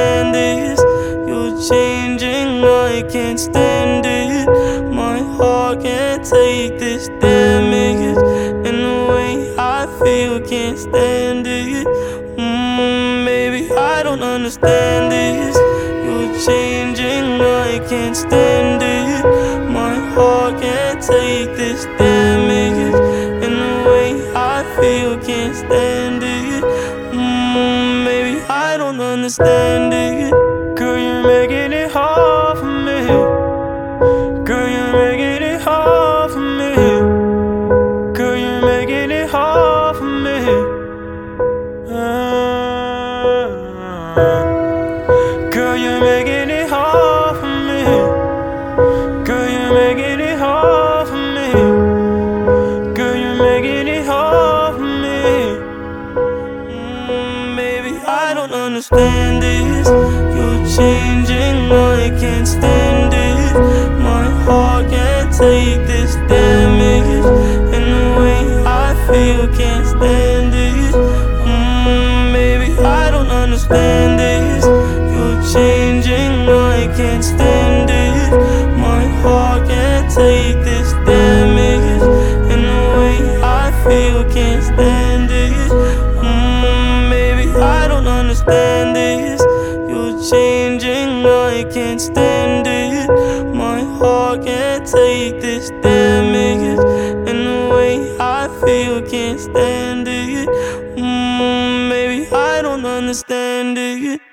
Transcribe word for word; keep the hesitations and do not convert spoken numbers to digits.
understand this. You're changing, I can't stand it. My heart can't take this damage, and the way I feel, can't stand it. Mm, baby, I don't understand this. You're changing, I can't stand it. My heart can't take this damage, and the way I feel, can't stand it. Mm, baby, I don't understand it. Girl, you're making it hard for me. Girl, you're making it hard for me. Girl, you're making it hard for me. Uh, girl, you're making it hard for me. Girl, you're making it hard for me. Girl, you're making it hard for me. Mm, baby, I don't understand this. You're changing, I can't stand it. My heart can't take this damage, and the way I feel, can't stand it. Mm, baby, I don't understand this. You're changing, I can't stand it. My heart can't take this damage, and the way I feel, can't stand it. Mm, baby, I don't understand this. You're changing, I can't stand it. My heart can't take this damage, and the way I feel, can't stand it. Mm, baby, I don't understand it.